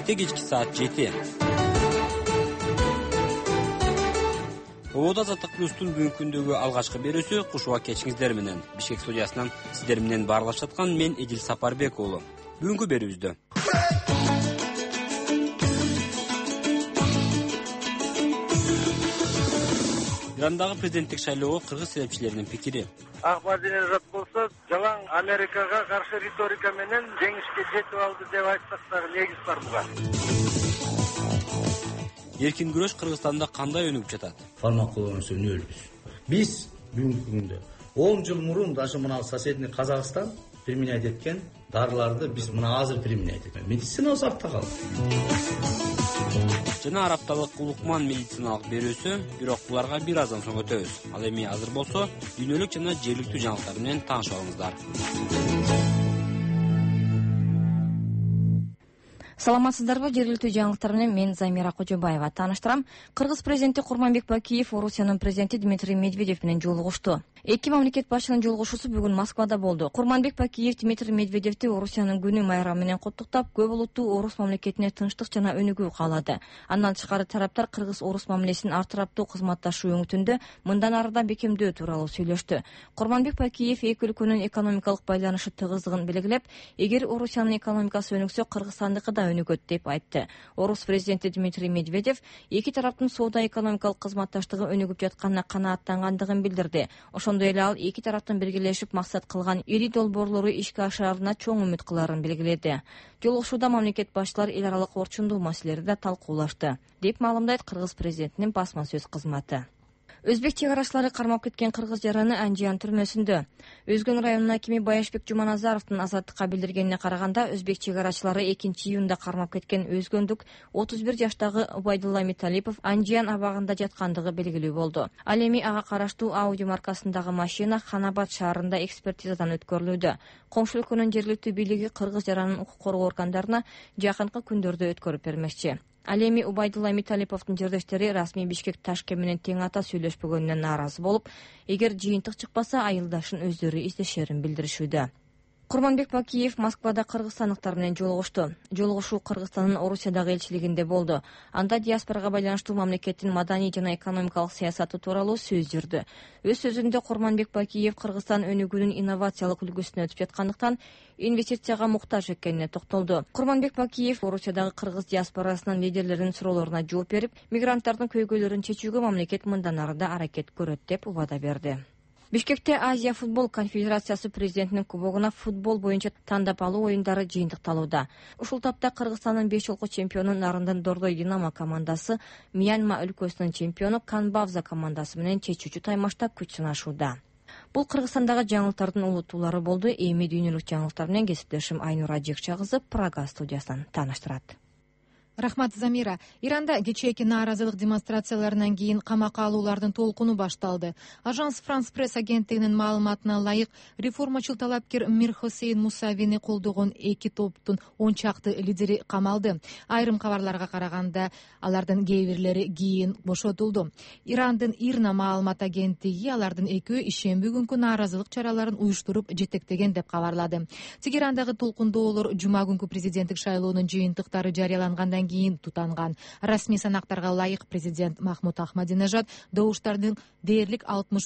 Бишкекте кечки саат 7. Обода Азаттык плюстун бүгүнкү күндөгү алгачкы берүүсү кушуга кечиңиздер менен. Бишкек студиясынан сиздер менен баарлашып жаткан мен Эдил Сапарбек уулу. Бүгүнкү берүүбүздө Ирандагы президенттик шайлоого кыргыз серепчилеринин пикири. Ахмадинежад болсо, жалаң Америкага каршы риторика менен жеңишке жетип алды деп айтсак дагы негиз бар буга. Эркин күрөш Кыргызстанда кандай өнүгүп жатат? Формат колдонуш өнүгүбүз. Биз бүгүнкү күндө 10 жыл мурун даже мына соседний Казакстан применять эткен дарыларды биз мына азыр применять этебиз. Медицина артта калды. Жана арапталык улукман медициналык берүүсү, бирок буларга бир аздан соң өтөбүз. Ал эми азыр болсо дүйнөлүк жана жергиликтүү жаңылыктар менен таанышып алыңыздар. Саламатсыздарбы? Жергиликтүү жаңылыктар менен мен Замира Кожобаева тааныштырам. Кыргыз президенти Курманбек Бакиев Орусиянын президенти Дмитрий Медведев менен жолугушту. Эки мамлекет башчынын жолугушуусу бүгүн Москвада болду. Курманбек Бакиев Дмитрий Медведевти Орусиянын күнү майрамы менен куттуктап, көп улуттуу Орус мамлекетине тынчтык жана өнүгүү каалады. Андан тышкары тараптар Кыргыз-Орус мамилесин артыраптуу кызматташуу өңүтүндө мындан ары да бекемдөө тууралуу сүйлөштү. Курманбек Бакиев эки өлкөнүн экономикалык байланышы тыгыздыгын белгилеп, эгер Орусиянын экономикасы өнүксө, Кыргызстандыкы да өнүгөт деп айтты. Орус президенти Дмитрий Медведев эки тараптын соода-экономикалык кызматташтыгы өнүгүп жатканына канааттангандыгын билдирди. Ошондой эле ал эки тараптын биргелешип максат кылган ири долбоорлору ишке ашырарына чоң үмүт кыларын белгиледи. Жолугушууда мамлекет башчылары эл аралык орчундуу маселелерди да талкуулашты, деп маалымдайт Кыргыз президентинин басма сөз кызматы. Өзбек чек арачылары кармап кеткен кыргыз жараны Анжиян түрмөсүндө. Өзгөн районунун акими Баяшбек Жуманазаровдун азаттыкка билдиргенине караганда, өзбек чек арачылары 2-июнда кармап кеткен өзгөндүк 31 жаштагы Убайдулла Металипов Анжиян абагында жаткандыгы белгилүү болду. Ал эми ага караштуу Audi маркасындагы машина Ханабад шаарында экспертизадан өткөрүлүүдө. Коңшу өлкөнүн жергиликтүү бийлиги кыргыз жаранын укук коргоо органдарына жакынкы күндөрдө өткөрүп бермекчи. Ал эми Убайдулла Металиповдун жердештери расмий Бишкек Ташкент менен тең ата сүйлөшпөгөнүнө нааразы болуп, эгер жыйынтык чыкпаса, айылдашын өздөрү издешерин билдиришүүдө. Курманбек Бакиев Москвада кыргызстандыктар менен жолугушту. Жолугушуу Кыргызстандын Орусиядагы элчилигинде болду. Анда диаспорага байланыштуу мамлекеттин маданий жана экономикалык саясаты тууралуу сөз жүрдү. Өз сөзүндө Курманбек Бакиев Кыргызстан өнүгүүнүн инновациялык үлгүсүнө өтүп жаткандыктан инвестицияга муктаж экенине токтолду. Курманбек Бакиев Орусиядагы кыргыз диаспорасынын лидерлеринин суроолоруна жооп берип, мигранттардын көйгөйлөрүн чечүүгө мамлекет мындан ары да аракет көрөт деп убада берди. Бишкекте Азия футбол конфедерациясы президентинин кубогуна футбол боюнча тандап алуу оюндары жыйынтыкталууда. Ушул тапта Кыргызстандын 5 жолку чемпиону Нарындын Дордой Динамо командасы Мьянма өлкөсүнүн чемпиону Канбавза командасы менен чечүүчү таймашта күч сынашууда. Бул Кыргызстандагы жаңылыктардын улуттуулары болду. Эми дүйнөлүк жаңылыктар менен кесиптешим Айнура Жекча кызы Прага студиясынан тааныштырат. Рахмат, Замира. Иранда кечээки нааразылык демонстрацияларынан кийин камакка алуулардын толкуну башталды. Ажанс Франс пресс агенттигинин маалыматына ылайык, реформачыл талапкер Мир Хосейн Мусавини колдогон эки топтун 10 чакты лидери камалды. Айрым кабарларга караганда, алардын кээ бирлери кийин бошотулду. Ирандын Ирна маалымат агенттиги алардын экөө ишемби күнкү нааразылык чараларын уюштуруп жетектеген деп кабарлады. Тегерандагы толкундоолор жума күнкү президенттик шайлоонун жыйынтыктары жарыялангандан кийин тутанган. Расмий санактарга ылайык президент Махмуд Ахмадинежад добуштардын дээрлик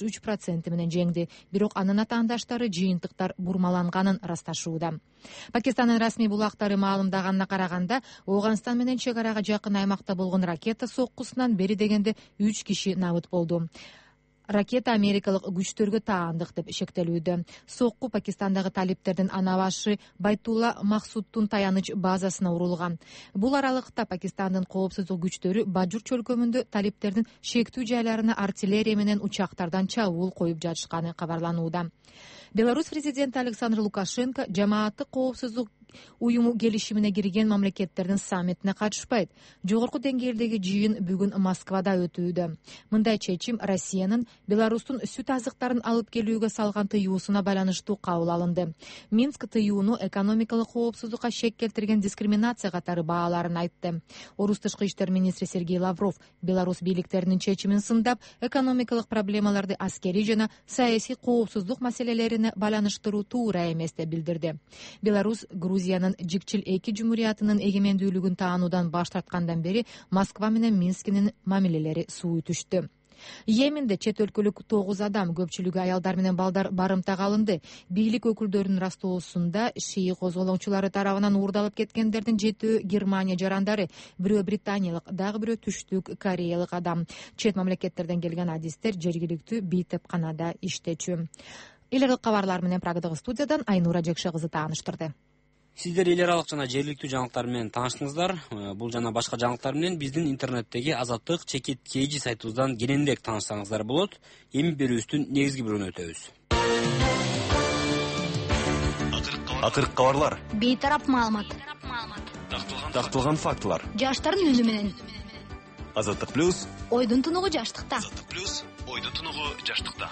63% менен жеңди. Бирок анын атаандаштары жыйынтыктар бурмаланганын ырасташууда. Пакистандын расмий булактары маалымдаганына караганда, Ооганстан менен чек арага жакын аймакта болгон ракета соккусунан бери дегенде 3 киши набыт болду. Ракета америкалык күчтөргө таандык деп шектелүүдө. Сокку Пакистандагы талиптердин ана башы Байтулла Максудтун таяныч базасына урулган. Бул аралыкта Пакистандын коопсуздук күчтөрү Бажур чөлкөмүндө талиптердин шектүү жайларына артиллерия менен учактардан чабуул коюп жатышканы кабарланууда. Беларусь президенти Александр Лукашенко жамааттык коопсуздук уюму келишимине кирген мамлекеттердин саммитине катышпайт. Жогорку деңгээлдеги жыйын бүгүн Москвада өтүүдө. Мындай чечим Россиянын Беларустун сүт азыктарын алып келүүгө салган тыюусуна байланыштуу кабыл алынды. Минск тыюуну экономикалык коопсуздукка шек келтирген дискриминация катары бааларын айтты. Орус тышкы иштер министри Сергей Лавров Беларусь бийликтеринин чечимин сындап, экономикалык проблемаларды аскерий жана саясий коопсуздук маселелерине байланыштыруу туура эмес деп билдирди. Беларусь Грузия Грузиянын Жикчил эки жумуриятынын эгемендүүлүгүн таануудан баш тарткандан бери Москва менен Минскинин мамилелери суу түштү. Йеменде чет өлкөлүк 9 адам, көпчүлүгү аялдар менен балдар барымтага алынды. Бийлик өкүлдөрүнүн растоосунда шии козголоңчулары тарабынан уурдалып кеткендердин 7 Германия жарандары, бирөө британиялык, дагы бирөө түштүк кореялык адам. Чет мамлекеттерден келген адистер жергиликтүү бейтепканада иштечү. Эл аралык кабарлар менен Прагадагы студиядан Айнура Жекше кызы тааныштырды. Сиздер эл аралык жана жергиликтүү жаңылыктар менен тааныштыңыздар. Бул жана башка жаңылыктар менен биздин интернеттеги Азаттык _KG сайтыбыздан кененирээк таанышсаңыздар болот. Эми берүүбүздүн негизги бөлүгүнө өтөбүз. Акыркы кабарлар. Бейтарап маалымат. Такталган фактылар. Жаштардын үнү менен. Азаттык плюс. Ойдун тунугу жаштыкта. Азаттык плюс. Ойдун тунугу жаштыкта.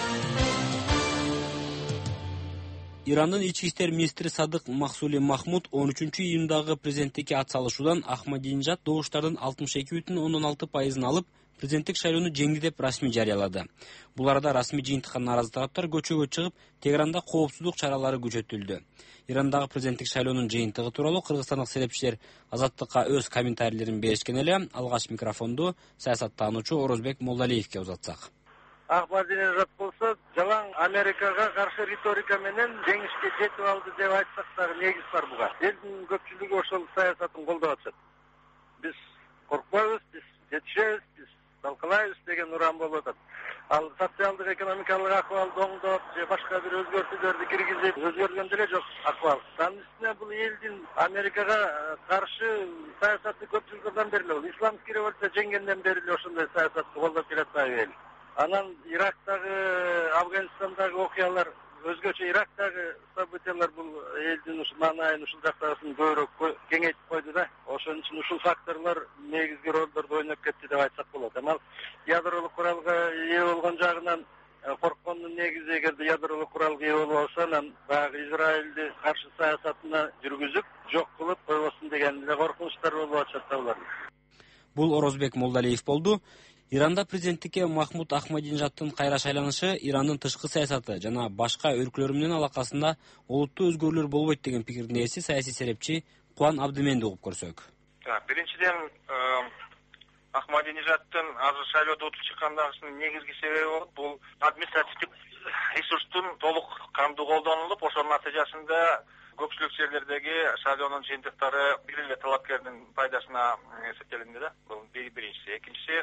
Ирандын ички иштер министри Садык Махсули Махмуд 13-июндагы президенттикке ат салышуудан Ахмадинежад добуштардын 62,6% алып, президенттик шайлоону жеңди деп расмий жарыялады. Бул арада расмий жыйынтыкка нааразы тараптар көчөгө чыгып, Тегеранда коопсуздук чаралары күчөтүлдү. Ирандагы президенттик шайлоонун жыйынтыгы тууралуу кыргызстандык серепчилер Азаттыкка өз комментарийлерин беришкен эле. Алгач микрофонду саясаттануучу Орозбек Молдалиевке узатсак. Ахмадинежад болсо жалаң Америкага каршы риторика менен жеңишке жетип алды деп айтсак дагы негиз бар буга. Элдин көпчүлүгү ошол саясатын колдоп атышат. Биз коркпойбуз, биз жетишебиз, биз талкалайбыз деген уран болуп атат. Ал социалдык экономикалык акыбалды оңдоп же башка бир өзгөртүүлөрдү киргизип өзгөргөн деле жок акыбал. Анын үстүнө бул элдин Америкага каршы саясаты көп жылдардан бери эле, исламский революция жеңгенден бери эле ошондой саясатты колдоп келатпайбы эл. Анан Ирактагы, Афганистандагы окуялар, өзгөчө Ирактагы событиялар бул элдин ушул маанайын ушул жактагысын көбүрөөк кеңейтип койду да. Ошон үчүн ушул факторлор негизги ролдорду ойноп кетти деп айтсак болот. Ал ядролук куралга ээ болгон жагынан корккондун негизи, эгерде ядролук куралга ээ болуп алса, анан баягы Израилди каршы саясатына жүргүзүп, жок кылып койбосун деген эле коркунучтар болуп атышат да булар. Бул Орозбек Молдалиев болду. Иранда президенттикке Махмуд Ахмадинежадтын кайра шайланышы Ирандын тышкы саясаты жана башка өлкөлөр менен алакасында олуттуу өзгөрүүлөр болбойт деген пикирдин ээси саясий серепчи Кубан Абдыменди угуп көрсөк. Биринчиден, Ахмадинежадтын азыр шайлоодо утуп чыккандыгынын негизги себеби болот. Бул административдик ресурстун толук кандуу колдонулуп, ошонун натыйжасында көпчүлүк жерлердеги шайлоонун жыйынтыктары бир эле талапкердин пайдасына эсептелинди да. Бул биринчиси. Экинчиси,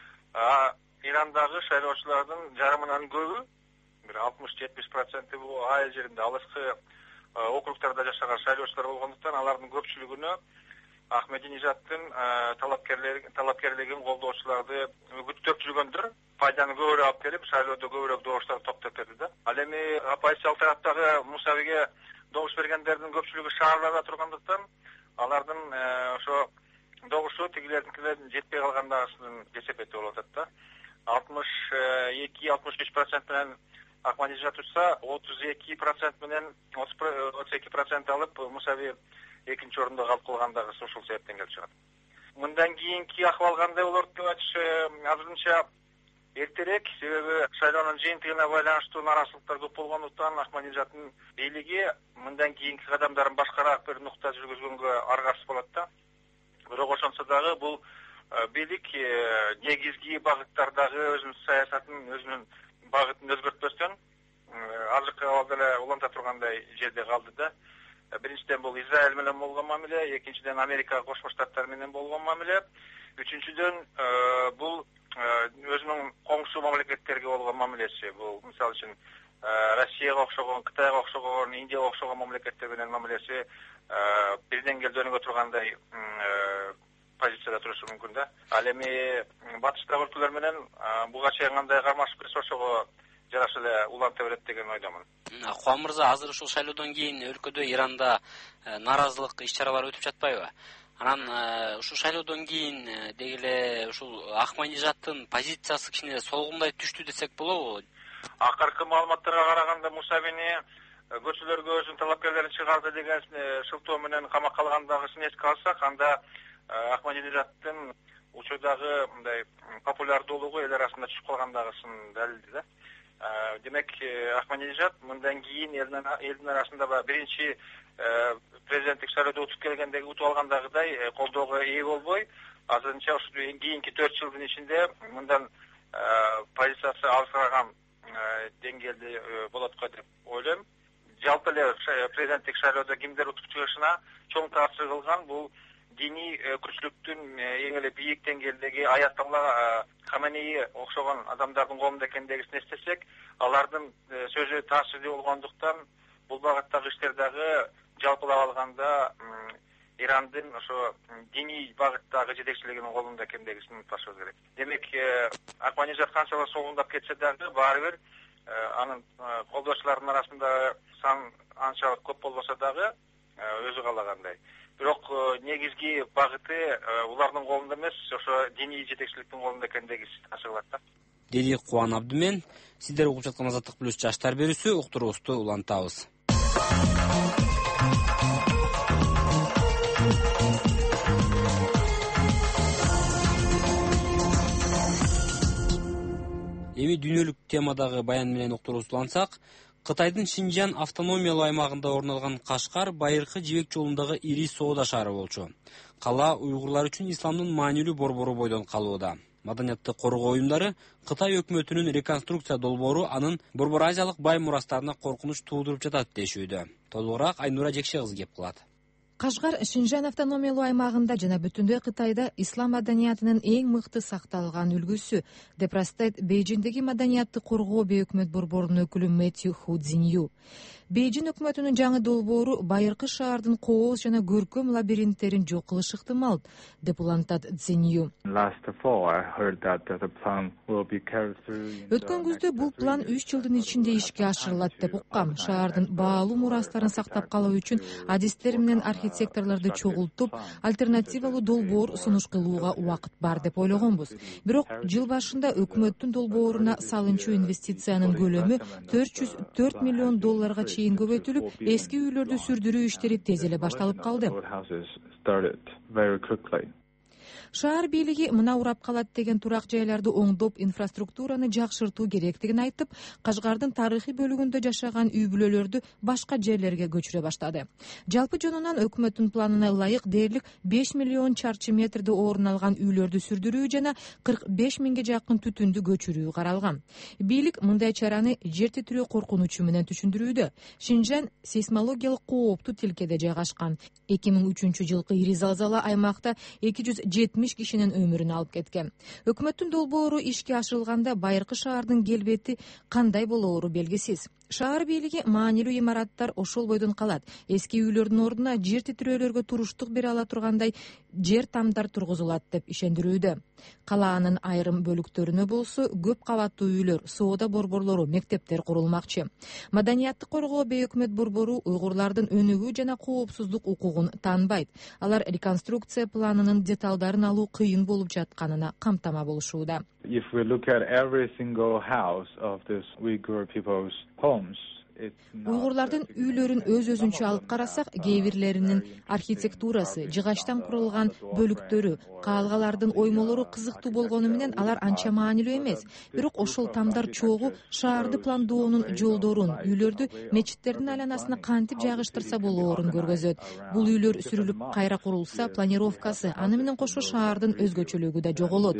Ирандагы шайлоочулардын жарымынан көбү, бир 60-70% бул айыл жеринде алыскы округтарда жашаган шайлоочулар болгондуктан алардын көпчүлүгүнө Ахмадинежадтын талапкерлигин колдоочуларды үгүттөп жүргөндөр пайданы көбүрөөк алып келип, шайлоодо көбүрөөк добуштарды топтоп берди да. Ал эми оппозициялык тараптагы Мусавиге добуш бергендердин көпчүлүгү шаарларда тургандыктан алардын ошо добушу тигилердин жетпей калгандыгын эсептеп болуп атат да. 62-63% менен Ахмадинежад утса, 32% менен 32% алып Мусави экинчи орунда калып калгандыгы ушул себептен келип чыгат. Мындан кийинки акыбал кандай болот деп айтыш азырынча эртерээк, себеби шайлоонун жыйынтыгына байланыштуу нааразычылыктар көп болгондуктан Ахмадинежадтын бийлиги мындан кийинки кадамдарын башкараак бир нукта жүргүзгөнгө аргасыз болот да. Бирок ошонсо дагы бул бийлик негизги багыттардагы өзүнүн саясатын, өзүнүн багытын өзгөртпөстөн азыркы абалда эле уланта тургандай жерде калды да. Биринчиден бул Израиль менен болгон мамиле, экинчиден Америка Кошмо Штаттар менен болгон мамиле, үчүнчүдөн бул өзүнүн коңшу мамлекеттерге болгон мамилеси. Бул мисалы үчүн Россияга окшогон, Кытайга окшогон, Индияга окшогон мамлекеттер менен мамилеси бирден келдөнүгө тургандай позицияда турушу мүмкүн да. Ал эми батыштагы өлкөлөр менен буга чейин кандай кармашып келсе ошого жараша эле уланта берет деген ойдомун. Кубан мырза, азыр ушул шайлоодон кийин өлкөдө Иранда нааразылык иш-чаралары өтүп жатпайбы? Анан ушул шайлоодон кийин деги эле ушул Ахмадинежадтын позициясы кичине солгундай түштү десек болобу? Акыркы маалыматтарга караганда Мусавини көчөлөргө өзүнүн талапкерлерин чыгарды деген шылтоо менен камакка алгандыгын эске алсак, анда Ахмадинежадтын учурдагы мындай популярдуулугу эл арасында түшүп калгандыгын далилди да. Демек, Ахмадинежад мындан кийин элдин арасында биринчи президенттик шайлоодо утуп алгандагыдай колдоого ээ болбой, азырынча ушу кийинки 4 жылдын ичинде мындан позициясы алсыраган деңгээлде болот го деп ойлойм. Жалпы эле президенттик шайлоодо кимдер утуп чыгышына чоң таасир кылган бул диний күчтүүлүктүн эң эле бийик деңгээлдеги Аятолла Хаменеи окшогон адамдардын колунда экендигин эстесек, алардын сөзү таасирдүү болгондуктан бул багыттагы иштер дагы жалпылап алганда Ирандын ошо диний багыттагы жетекчилигинин колунда экендигин унутпашыбыз керек. Демек, Ахмадинежад канчалык согундап кетсе дагы баары бир анын колдоочулардын арасында сан анчалык көп болбосо дагы өзү каалагандай. Бирок негизги багыты улардын колунда эмес, ошо диний жетекчиликтин колунда экендиги ачыгылат да. Деди Кубан Абдумен. Сиздер угуп жаткан Азаттык плюс жаштар берүүсү, уктуруубузду улантабыз. Эми дүйнөлүк темадагы баян менен уктуруубузду улантсак, Кытайдын Шинжан автономиялуу аймагында орун алган Кашкар байыркы жибек жолундагы ири соода шаары болчу. Кала уйгурлар үчүн исламдын маанилүү борбору бойдон калууда. Маданиятты коргоо уюмдары Кытай өкмөтүнүн реконструкция долбоору анын Борбор Азиялык бай мурастарына коркунуч туудуруп жатат дешүүдө. Толугураак Айнура Жекше кызы кеп кылат. Кашгар Шинжан автономиялуу аймагында жана бүтүндөй Кытайда ислам маданиятынын эң мыкты сакталган үлгүсү, деп ырастайт Бейжиңдеги маданиятты коргоо бейөкмөт борборунун өкүлү Мэтью Ху Цзинью. Бейжиң өкмөтүнүн жаңы долбоору байыркы шаардын кооз жана көркөм лабиринттерин жок кылыш ыктымал, деп улантат Цзинью. Өткөн күздө бул план 3 жылдын ичинде ишке ашырылат деп уккам. Шаардын баалуу мурастарын сактап калуу үчүн адистер менен архитекторлорду чогултуп, альтернативалуу долбоор сунуш кылууга убакыт бар деп ойлогонбуз. Бирок жыл башында өкмөттүн долбооруна салынчу инвестициянын көлөмү $404 миллион чейин көбөйтүлүп, эски үйлөрдү сүрдүрүү иштери тез эле башталып калды. Шаар бийлиги мына урап калат деген турак жайларды оңдоп, инфраструктураны жакшыртуу керектигин айтып, Кашгардын тарыхый бөлүгүндө жашаган үй бүлөлөрдү башка жерлерге көчүрө баштады. Жалпы жонунан өкмөттүн планына ылайык дээрлик 5 миллион чарчы метрде орун алган үйлөрдү сүрдүрүү жана 45 миңге жакын түтүндү көчүрүү каралган. Бийлик мындай чараны жер титирөө коркунучу менен түшүндүрүүдө. Шинжан сейсмологиялык кооптуу тилкеде жайгашкан. 2003 жылкы ири залзала аймакта 270 кишинин өмүрүн алып кеткен. Өкмөттүн долбоору ишке ашырылганда байыркы шаардын келбети кандай болоору белгисиз. Шаар бийлиги маанилүү имараттар ошол бойдон калат. Эски үйлөрдүн ордуна жер титирөөлөргө туруштук бере ала тургандай жер тамдар тургузулат деп ишендирүүдө. Калаанын айрым бөлүктөрүнө болсо көп кабаттуу үйлөр, соода борборлору, мектептер курулмакчы. Маданиятты коргоо бейөкмөт борбору уйгурлардын өнүгүү жана коопсуздук укугун таанбайт. Алар реконструкция планынын деталдарын алуу кыйын болуп жатканына камтама болушууда. If we look at every single house of this Uyghur people's homes, уйгурлардын үйлөрүн өз-өзүнчө алып карасак, кээ бирлеринин архитектурасы, жыгачтан курулган бөлүктөрү, каалгалардын оймолору кызыктуу болгону менен алар анча маанилүү эмес. Бирок ошол тамдар чогуу шаарды пландоонун жолдорун, үйлөрдү мечиттердин айланасына кантип жайгаштырса болоорун көргөзөт. Бул үйлөр сүрүлүп кайра курулса, планировкасы, аны менен кошо шаардын өзгөчөлүгү да жоголот.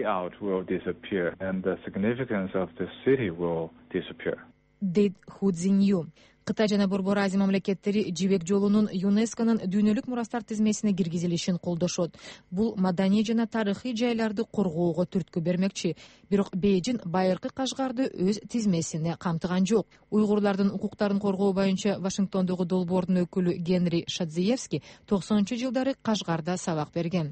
Дейт Ху Цзинью. Кытай жана Борбор Азия мамлекеттери жибек жолунун ЮНЕСКОнун дүйнөлүк мурастар тизмесине киргизилишин колдошот. Бул маданий жана тарыхый жайларды коргоого түрткү бермекчи. Бирок Бейжиң байыркы Кашгарды өз тизмесине камтыган жок. Уйгурлардын укуктарын коргоо боюнча Вашингтондогу долбоордун өкүлү Генри Шадзиевский 90-жылдары Кашгарда сабак берген.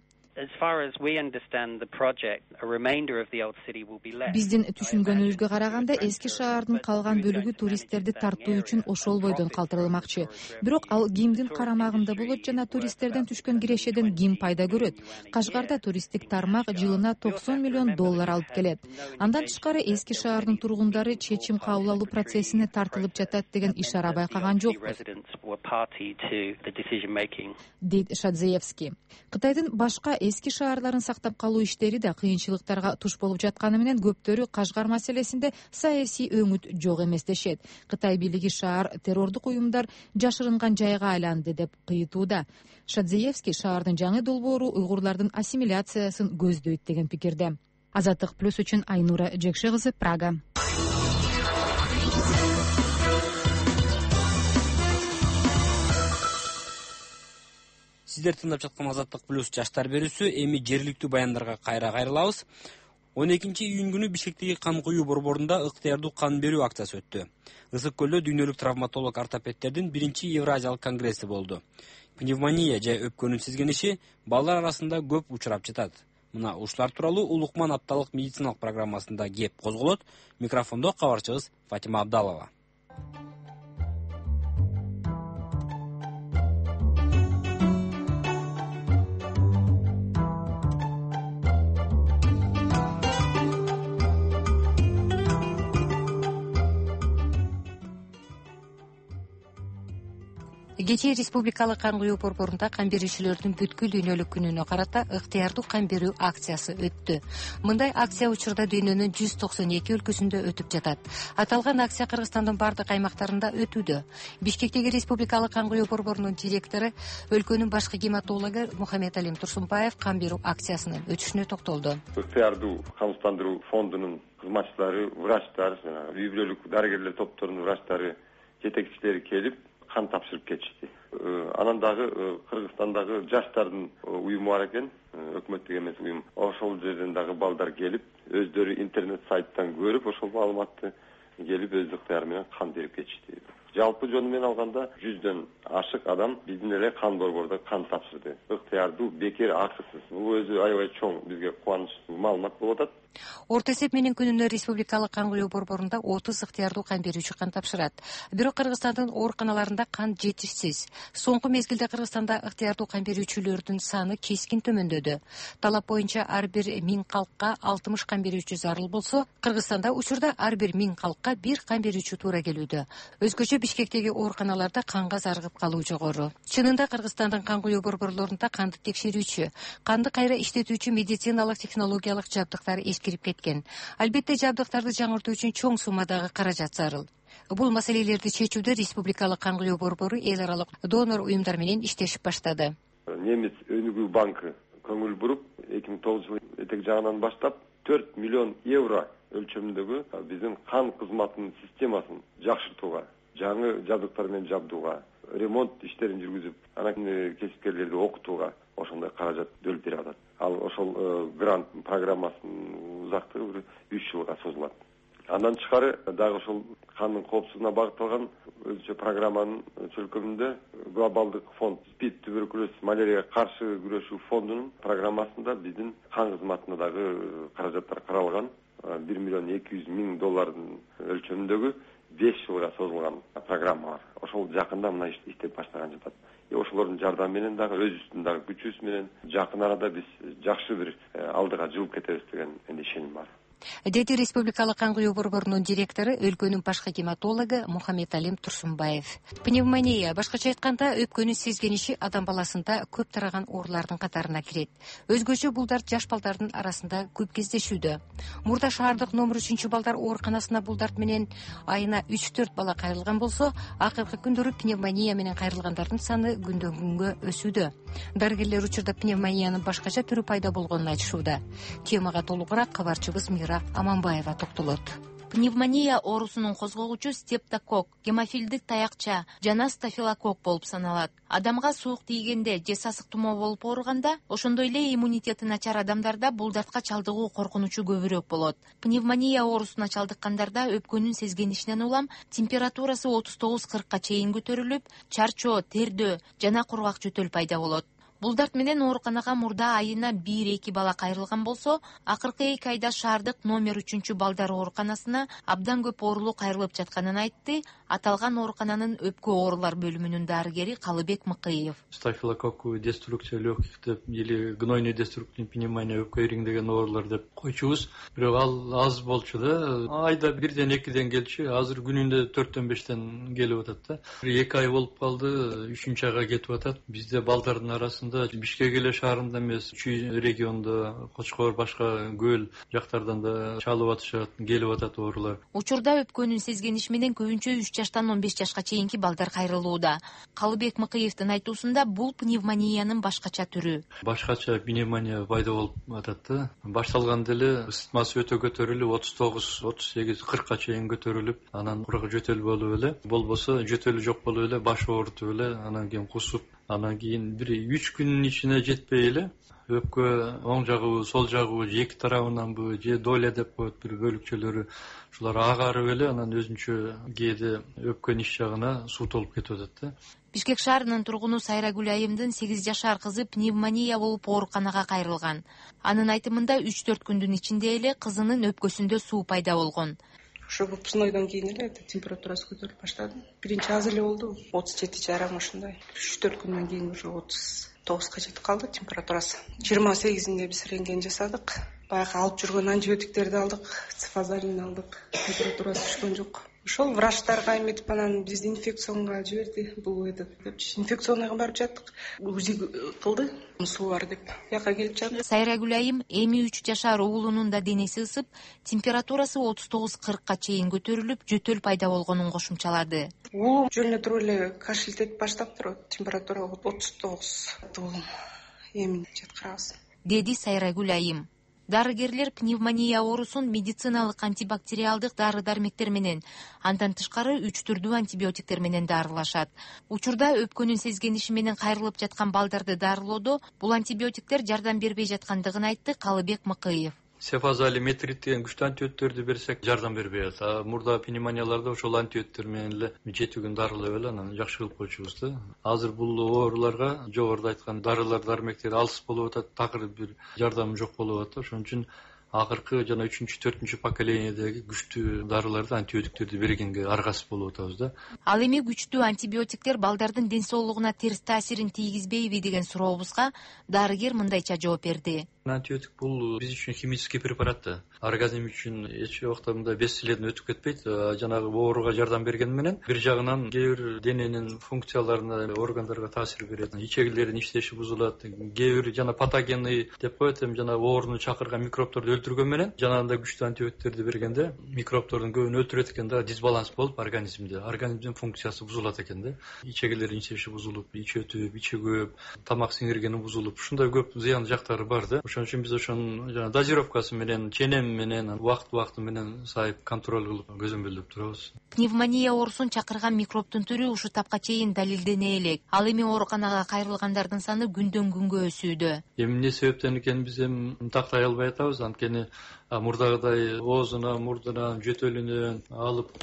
Биздин түшүнгөнүбүзгө караганда эски шаардын калган бөлүгү туристтерди тартуу үчүн ошол бойдон калтырылмакчы. Бирок ал ГИМдин карамагында болот жана туристтерден түшкөн кирешеден ГИМ пайда көрөт. Кашгарда туристтик тармак жылына $90 миллион алып келет. Андан тышкары эски шаардын тургундары чечим кабыл алуу процессине тартылып жатат деген ишара байкаган жокпуз, дейт Шадзиевский. Кытайдын башка эски шаарларын сактап калуу иштери да кыйынчылыктарга туш болуп жатканы менен көптөрү Кашгар маселесинде саясий өңүт жок эмес дешет. Кытай бийлиги шаар террордук уюмдар жашырынган жайга айланды деп кыйтууда. Шадзиевский шаардын жаңы долбоору уйгурлардын ассимиляциясын көздөйт деген пикирде. Азаттык плюс үчүн Айнура Жекше кызы, Прага. Сиздер тыңдап жаткан Азаттык плюс жаштар берүүсү. Эми жергиликтүү баяндарга кайрылабыз. 12-июнь күнү Бишкектеги кан куюу борборунда ыктыярдуу кан берүү акциясы өттү. Ысык көлдө дүйнөлүк травматолог ортопедтердин 1-Евразиялык конгресси болду. Пневмония же өпкөнүн сезгениши балдар арасында көп учурап жатат. Мына ушулар тууралуу Улукман апталык медициналык программасында кеп козголот. Микрофондо кабарчыбыз Фатима Абдалова. Кечээ республикалык кан куюу борборунда кан берүүчүлөрдүн бүткүл дүйнөлүк күнүнө карата ыктыярдуу кан берүү акциясы өттү. Мындай акция учурда дүйнөнүн 192 өлкөсүндө өтүп жатат. Аталган акция Кыргызстандын бардык аймактарында өтүүдө. Бишкектеги республикалык кан куюу борборунун директору, өлкөнүн башкы гематологу Мухаммедалим Турсунбаев кан берүү акциясынын өтүшүнө токтолду. Ыктыярдуу камсыздандыруу фондунун кызматчылары, врачтар, үй бүлөлүк дарыгерлер топторунун врачтары, жетекчилери келип кан тапшырып кетишти. Анан дагы Кыргызстандагы жаштардын уюму бар экен, өкмөттүк эмес уюм. Ошол жерден дагы балдар келип, өздөрү интернет сайттан көрүп, ошол маалыматты келип өз ыктыяры менен кан берип кетишти. Жалпы жөнү менен алганда 100дөн ашык адам биздин эле кан борборунда кан тапшырды. Ыктыярдуу бекер акысыз. Бул өзү аябай чоң бизге кубанычтуу маалымат болуп атат. Орто эсеп менен күнүнө республикалык кан куюу борборунда 30 ыктыярдуу кан берүүчү кан тапшырат. Бирок Кыргызстандын ооруканаларында кан жетишсиз. Соңку мезгилде Кыргызстанда ыктыярдуу кан берүүчүлөрдүн саны кескин төмөндөдү. Талап боюнча ар бир 1000 калкка 60 кан берүүчү зарыл болсо, Кыргызстанда учурда ар бир 1000 калкка 1 кан берүүчү туура келүүдө. Өзгөчө Бишкектеги ооруканаларда канга зарыгып калуу жогору. Чынында Кыргызстандын кан куюу борборлорунда канды текшерүүчү, канды кайра иштетүүчү медициналык технологиялык жабдыктар эскирип кеткен. Албетте жабдыктарды жаңыртуу үчүн чоң суммадагы каражат зарыл. Бул маселелерди чечүүдө республикалык кан куюу борбору эл аралык донор уюмдар менен иштешип баштады. Немис өнүгүү банкы көңүл буруп 2009 жылы этек жагынан баштап 4 миллион евро өлчөмүндөгү биздин кан кызматынын системасын жакшыртууга, жаңы жабдыктар менен жабдууга, ремонт иштерин жүргүзүп, анан кесипкерлерди окутууга ошондой каражат бөлүп берип атат. Ал ошол грант программасынын узактыгы 3 жылга созулат. Андан тышкары дагы ошол кандын коопсуздугуна багытталган өзүнчө программанын чөлкөмүндө глобалдык фонд СПИД, туберкулез, малярияга каршы күрөшүү фондунун программасында биздин кан кызматына дагы каражаттар каралган. 1 миллион 200 миң доллардын өлчөмүндөгү 5 жылга созулган программа бар. Ошол жакында мына иштеп баштаган жатат. Ошолордун жардамы менен дагы өз үстүндөгү күчүбүз менен жакын арада биз жакшы бир алдыга жылып кетебиз деген ишеним бар. Деди республикалык кан куюу борборунун директору, өлкөнүн башкы гематологу Мухаммедалим Турсунбаев. Пневмония, башкача айтканда, өпкөнүн сезгениши адам баласында көп тараган оорулардын катарына кирет. Өзгөчө бул дарт жаш балдардын арасында көп кездешүүдө. Мурда шаардык номер 3 балдар ооруканасына бул дарт менен айына 3-4 бала кайрылган болсо, акыркы күндөрү пневмония менен кайрылгандардын саны күндөн күнгө өсүүдө. Дарыгерлер учурда пневмониянын башкача түрү пайда болгонун айтышууда. Темага толугураак кабарчыбыз Аманбаева токтолот. Пневмония оорусунун козгогучу стептококк, гемофилдик таякча жана стафилококк болуп саналат. Адамга суук тийгенде же сасык тумоо болуп ооруганда, ошондой эле иммунитети начар адамдарда бул дартка чалдыгуу коркунучу көбүрөөк болот. Пневмония оорусуна чалдыккандарда өпкөнүн сезгенишинен улам температурасы 39-40ка чейин көтөрүлүп, чарчоо, тердөө жана кургак жөтөл пайда болот. Бул дарт менен ооруканага мурда айына 1-2 бала кайрылган болсо, акыркы 2 айда шаардык номер 3 балдар ооруканасына абдан көп оорулуу кайрылып жатканын айтты аталган оорукананын өпкө оорулар бөлүмүнүн дарыгери Калыбек Мыкыев. Стафилококк деструкция легких деп или гнойный деструктивный пневмония өпкө ириң деген оорулар деп койчубуз. Бирок ал аз болчу да. Айда 1-2 келчү, азыр күнүндө 4-5 келип атат да. 2 ай болуп калды, 3-айга кетип атат. Бизде балдардын арасында Кыргызстанда Бишкек эле шаарында эмес, Чүй регионунда, Кочкор, башка көл жактардан да чалып атышат, келип атат оорулар. Учурда өпкөнүн сезгениш менен көбүнчө 3 жаштан 15 жашка чейинки балдар кайрылууда. Калыбек Мыкыевдин айтуусунда бул пневмониянын башкача түрү. Башкача пневмония пайда болуп атат да. Башталганда эле ысытмасы өтө көтөрүлүп, 39, 38, 40ка чейин көтөрүлүп, анан курак жөтөл болуп эле, болбосо жөтөлү жок болуп эле, баш оорутуп эле, анан кийин кусуп, анан кийин 3 күнүн ичине жетпей эле өпкө оң жагыбы, сол жагыбы, эки тарабынанбы, же доля деп коет бир бөлүкчөлөрү, ушулар агарып эле, анан өзүнчө кээде өпкөнүн ич жагына суу толуп кетип атат да. Бишкек шаарынын тургуну Сайрагүл айымдын 8 жашар кызы пневмония болуп ооруканага кайрылган. Анын айтымында 3-4 күндүн ичинде эле кызынын өпкөсүндө суу пайда болгон. Ошо выпускнойдон кийин эле температурасы көтөрүлүп баштады. Биринчи аз эле болду, 37,5 ушундай. 3-4 күндөн кийин уже 39ка жетип калды температурасы. 28-inde биз рентген жасадык. Баягы алып жүргөн антибиотиктерди алдык, цифазалин алдык. Температурасы түшкөн жок. Ошол врачтарга эметип анан бизди инфекционга жиберди. Бул деп инфекционныйга барып жаттык. УЗИ кылды, суу бар деп. Бияка келип жатты. Сайрагүл айым эми 3 жашар уулунун да денеси ысып, температурасы 39-40ка чейин көтөрүлүп, жөтөл пайда болгонун кошумчалады. Уулум жөн эле туруп эле кашлетип баштап туруп, температура 39 уулум. Эми жаткырабыз, деди Сайрагүл айым. Дарыгерлер пневмония оорусун медициналык антибактериалдык дары-дармектер менен, андан тышкары 3 түрдүү антибиотиктер менен дарылашат. Учурда өпкөнүн сезгениши менен кайрылып жаткан балдарды дарылоодо бул антибиотиктер жардам бербей жаткандыгын айтты Калыбек Мыкыев. Цефазалин, метрит деген күчтүү антибиотиктерди берсек жардам бербей атат. Мурда пневмонияларда ошол антибиотиктер менен эле 7 күн дарылап эле анан жакшы кылып койчубуз да. Азыр бул ооруларга жогоруда айткан дарылар, дармектер алыс болуп атат, такыр бир жардам жок болуп атат. Ошон үчүн акыркы жана 3-4 поколениедеги күчтүү дарыларды, антибиотиктерди бергенге аргасыз болуп атабыз да. Ал эми күчтүү антибиотиктер балдардын ден соолугуна терс таасирин тийгизбейби деген сурообузга дарыгер мындайча жооп берди. Антибиотик бул биз үчүн химический препарат да. Организм үчүн эч убакта мындай бесследно өтүп кетпейт. Жанагы ооруга жардам берген менен бир жагынан кээ бир дененин функцияларына, органдарга таасир берет. Ичегилердин иштеши бузулат. Кээ бир жана патогенный деп коет, эми жана ооруну чакырган микробторду өлтүргөн менен жанагындай күчтүү антибиотиктерди бергенде микробтордун көбүн өлтүрөт экен да, дисбаланс болуп организмде. Организмдин функциясы бузулат экен да. Ичегилердин иштеши бузулуп, ич өтүп, ичи көп, тамак сиңиргени бузулуп, ушундай көп зыян жактары бар да. Ошон үчүн биз ошонун жана дозировкасы менен, ченем менен, убакыт менен сайып контроль кылып көзөмөлдөп турабыз. Пневмония оорусун чакырган микробтун түрү ушу тапка чейин далилдене элек. Ал эми ооруканага кайрылгандардын саны күндөн күнгө өсүүдө. Эми эмне себептен экенин биз эми тактай албай атабыз. Анткени мурдагыдай оозуна, мурдуна, жөтөлүнөн алып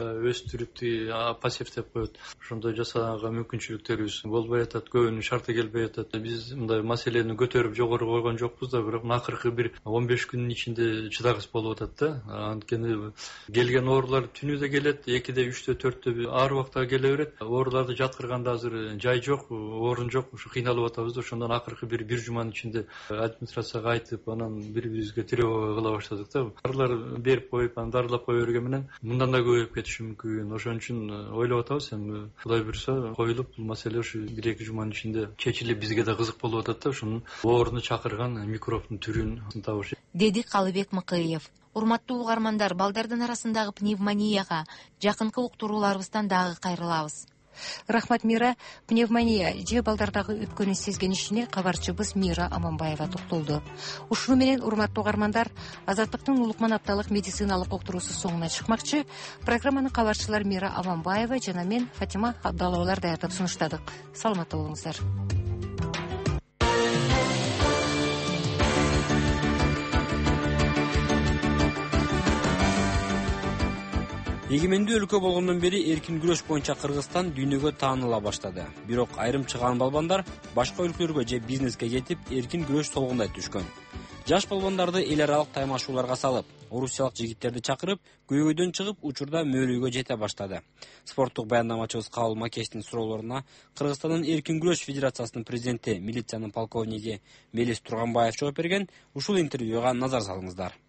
өстүрүп пассив деп коет. Ошондой жасаганга мүмкүнчүлүктөрүбүз болбой атат, көбүнүн шарты келбей атат. Биз мындай маселени көтөрүп жогору койгон жокпуз да, бирок акыркы бир 15 күндүн ичинде чыдагыс болуп атат да. Анткени келген оорулар түнү келет, 2-де, 3-де, 4-де ар убакта келе берет. Ооруларды жаткырганда азыр жай жок, орун жок, ушу кыйналып атабыз да. Ошондон акыркы бир жуманын ичинде администрацияга айтып, анан бири-бирибизге тревога кыла баштадык да. Дарылар берип коюп, анан дарылап кое берген менен мындан да көбөйүп кетиши мүмкүн. Ошон үчүн ойлоп атабыз, эми Кудай буйруса коюлуп, бул маселе ушу 1-2 жуманын ичинде чечилип, бизге да кызык болуп атат да. Ошонун ооруну чакырган микробдун түрүн табыш, деди Калыбек Мыкыев. Урматтуу угармандар, балдардын арасындагы пневмонияга жакынкы уктурууларыбыздан дагы кайрылабыз. Рахмат, Мира. Пневмония же балдардагы өпкөнүн сезгенишине кабарчыбыз Мира Аманбаева токтолду. Ушуну менен, урматтуу угармандар, Азаттыктын Улукман апталык медициналык уктуруусу соңуна чыкмакчы. Программаны кабарчылар Мира Аманбаева жана мен Фатима Абдаловалар даярдап сунуштадык. Саламатта болуңуздар. Эгемендүү өлкө болгондон бери эркин күрөш боюнча Кыргызстан дүйнөгө тааныла баштады. Бирок айрым чыгаан балбандар башка өлкөлөргө же бизнеске кетип, эркин күрөш толгундай түшкөн. Жаш балбандарды эл аралык таймашууларга салып, орусиялык жигиттерди чакырып, көйгөйдөн чыгып, учурда мөөлөйгө жете баштады. Спорттук баяндамачыбыз Кабыл Макештин суроолоруна Кыргызстандын эркин күрөш федерациясынын президенти, милициянын полковниги Мелис Турганбаев жооп берген. Ушул интервьюга назар салыңыздар.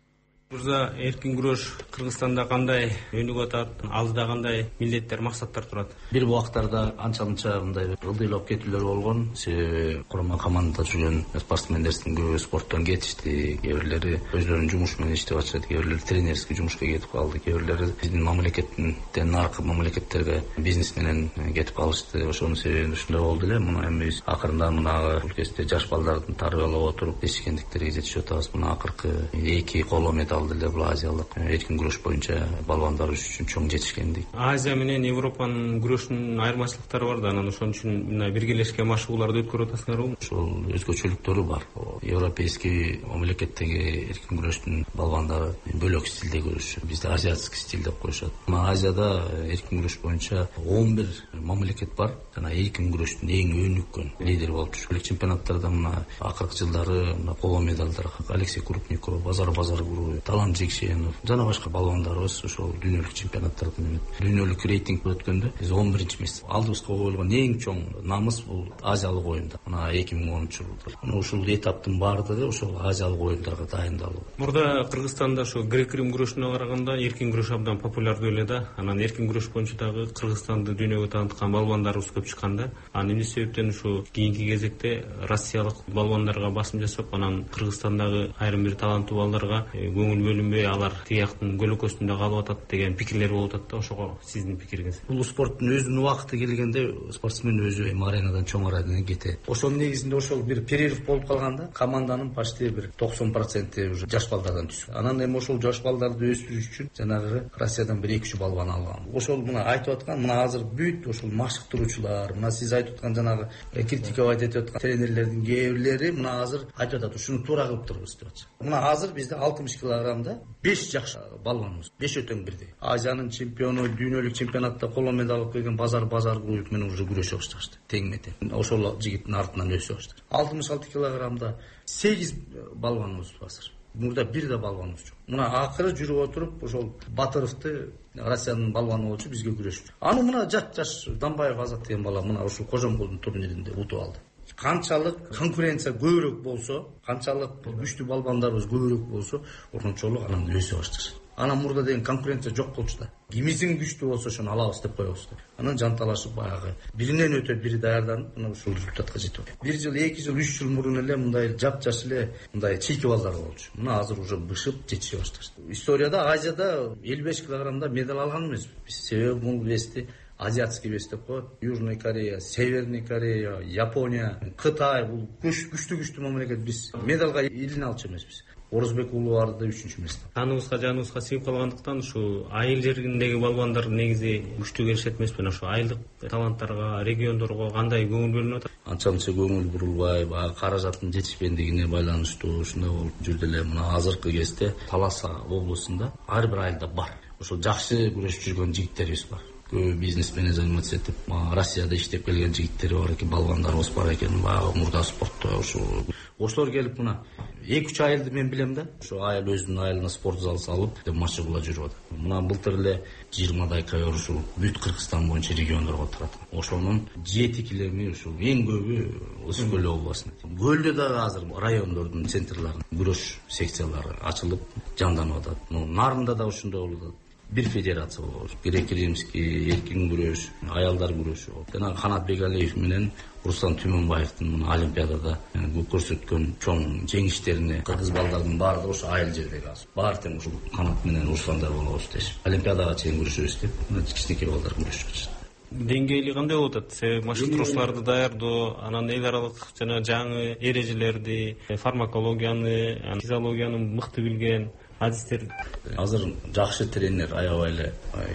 Мурза, эркин күрөш Кыргызстанда кандай өнүгүп атат, алдыда кандай милдеттер, максаттар турат? Бир убактарда анча мындай ылдыйлап кетүүлөр болгон. Себеби курман командада жүргөн спортсмендердин көбү спорттон кетишти. Кээ бирлери өзлөрүнүн жумушу менен иштеп атышат, кээ бирлери тренерский жумушка кетип калды, кээ бирлери биздин мамлекеттен наркы мамлекеттерге бизнес менен кетип калышты. Ошонун себеби ушундай болду эле. Муну эми биз акырында мына өлкөдө жаш балдарды тарбиялап отуруп жетишкендиктерге жетишип атабыз. Мына акыркы 2 коло медалды эле бул азиялык эркин күрөш боюнча балбандарыбыз үчүн чоң жетишкендик. Азия менен Европанын күрөшүнүн айырмачылыктары бар да, анан ошон үчүн мына биргелешкен машыгууларды өткөрүп атасыңарбы? Ошол өзгөчөлүктөрү бар. Европейский мамлекеттеги эркин күрөштүн балбандары бөлөк стилде күрөшөт. Бизде азиатский стиль деп коюшат. Мына Азияда эркин күрөш боюнча 11 мамлекет бар. Жана эркин күрөштүн эң өнүккөн лидери болуп жүрөт. Чемпионаттарда мына акыркы жылдары мына коло медалдар Алексей Крупников, Базар Базаргулов, Талант Жекшенов жана башка балбандарыбыз ошол дүйнөлүк чемпионаттарда дүйнөлүк рейтинг өткөндө биз 11-чи эмес. Алдыбызга коюлган эң чоң намыс бул Азиялык оюндар. Мына 2010-жылда. Мына ушул этаптын баардыгы ошол Азиялык оюндарга дайындалуу. Мурда Кыргызстанда ошо грек-рим күрөшүнө караганда эркин күрөш абдан популярдуу эле да. Анан эркин күрөш боюнча дагы Кыргызстанды дүйнөгө тааныткан балбандарыбыз көп чыккан да. Анан эмне себептен ушу кийинки кезекте Россиялык балбандарга басым жасап, анан Кыргызстандагы айрым бир таланттуу балдарга көңүл бөлүнбөй, алар тияктын көлөкөсүндө калып атат деген пикирлер болуп атат да. Ошого сиздин пикириңиз? Бул спорттун өзүнүн убакыты келгенде спортсмен өзү эми аренадан чоң аренадан кетет. Ошонун негизинде ошол бир перерыв болуп калганда команданын почти бир 90% уже жаш балдардан түшүп. Анан эми ошол жаш балдарды өстүрүш үчүн жанагы Россиядан бир 2-3 балбан алган. Ошол мына айтып аткан, мына азыр бүт ошол машыктыруучулар, мына сиз айтып аткан жанагы критиковать этип аткан тренерлердин кээ бирлери мына азыр айтып атат, ушуну туура кылып турбуз деп атышат. Мына азыр бизде 60 килограммда 5 жакшы балбаныбыз, 5 өтөң бирдей. Азиянын чемпиону, дүйнөлүк чемпионатта коло медаль алып келген Базар Базаргулов менен уже күрөшө башташты. Тең-метең. Ошол жигиттин артынан өсө баштады. 66 килограммда 8 балбаныбыз бар. Мурда бир да балбаныбыз жок. Мына акыры жүрүп отуруп ошол Батыровду Россиянын балбаны болчу бизге күрөшчү. Аны мына жаш Дамбаев Азат деген бала мына ушул Кожомкулдун турниринде утуп алды. Канчалык конкуренция көбүрөөк болсо, канчалык күчтүү балбандарыбыз көбүрөөк болсо, ошончолук анан өсө башташат. Анан мурда деген конкуренция жок болчу да. Кимисиң күчтүү болсо ошону алабыз деп коебуз да. Анан жанталашып баягы биринен өтөп бири даярданып мына ушул результатка жетип атат. 1 жыл, 2 жыл, 3 жыл мурун эле мындай жап-жаш эле мындай чийки балдар болчу. Мына азыр уже бышып жетише башташты. Историяда Азияда 55 килограммда медаль алган эмеспиз. Себеби бул вести азиатский вес деп коет. Южная Корея, Северная Корея, Япония, Кытай бул күчтүү мамлекет. Биз медалга илине алчу эмеспиз. Орозбек уулу 3-үчү эмес. Каныбызга, жаныбызга сыйып калгандыктан ушу айыл жергиндеги балбандар негизи күчтүү келишет эмеспи? Ошо айылдык таланттарга, региондорго кандай көңүл бөлүнүп атат? Анча-мынча көңүл бурулбай, баягы каражаттын жетишпендигине байланыштуу ушундай болуп жүрдү эле. Мына азыркы кезде Талас облусунда ар бир айылда бар. Ошол жакшы күрөшүп жүргөн жигиттерибиз бар. Көбү бизнесмене заниматься этип, Россияда иштеп келген жигиттери бар экен, балбандарыбыз бар экен, баягы мурда спортто ошолор келип мына 2-3 айылды мен билем да. Ошо айыл өзүнүн айылына спорт зал салып, машыгуула жүрүп атат. Мына былтыр эле 20дай ковер ушул бүт Кыргызстан боюнча региондорго таратат. Ошонун 7 килеми ушул эң көбү Ысык көл областында. Көлдө дагы азыр райондордун центрларында күрөш секциялары ачылып, жанданып атат. Нарында да ушундай болуп атат. Бир федерация болот. Грек-римский, эркин күрөш, аялдар күрөшү. Жана Канат Бегалиев менен Руслан Түмөнбаевдин Олимпиадада көрсөткөн чоң жеңиштерине кыргыз балдардын баардыгы ошо айыл жердеги азыр. Баары тең ушул Канат менен Русландай болобуз дешип. Олимпиадага чейин күрөшөбүз деп, кичинекей балдар күрөшүп атышат. Деңгээли кандай болуп атат? Себеби машыктыруучуларды даярдоо, анан эл аралык жана жаңы эрежелерди, фармакологияны, физиологияны мыкты билген адистер. Азыр жакшы тренер аябай эле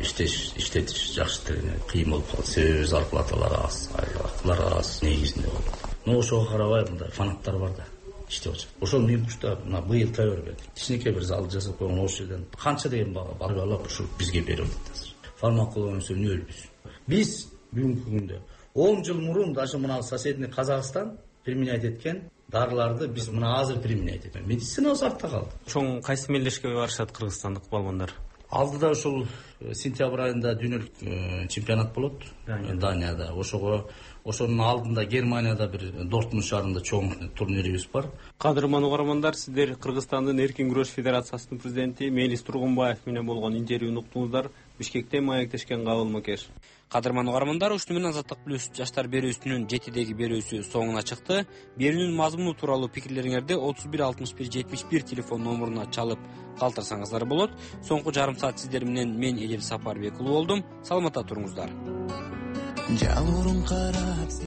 иштетиш жакшы тренер кыйын болуп калат. Себеби зарплаталары аз, айлыктар аз негизинде болот. Ошого карабай мындай фанаттар бар да иштеп атышат. Ошол мен куштап мына быйыл ковер берди. Кичинекей бир зал жасап койгон ошол жерден канча деген бала барып ушул бизге берип атат азыр. Фармакология өнүгөбүз. Биз бүгүнкү күндө 10 жыл мурун даже мына соседний Казакстан применять эткен дарыларды биз мына азыр применять этебиз. Медицинабыз артта калды. Чоң кайсы мелдешке барышат кыргызстандык балбандар? Алдыда ушул сентябрь айында дүйнөлүк чемпионат болот Данияда. Ошого Ошонун алдында Германияда бир Дортмунд шаарында чоң турнирибиз бар. Кадырман угармандар, сиздер Кыргызстандын эркин күрөш федерациясынын президенти Мелис Тургунбаев менен болгон интервьюну уктуңуздар. Бишкектен маектешкен Кабыл Макеш. Кадырман угармандар, ушуну менен Азаттык плюс жаштар берүүсүнүн 7-деги берүүсү соңуна чыкты. Берүүнүн мазмуну тууралуу пикирлериңерди 31 61 71 телефон номуруна чалып калтырсаңыздар болот. Соңку жарым саат сиздер менен мен Элил Сапарбек болдум. Саламатта туруңуздар.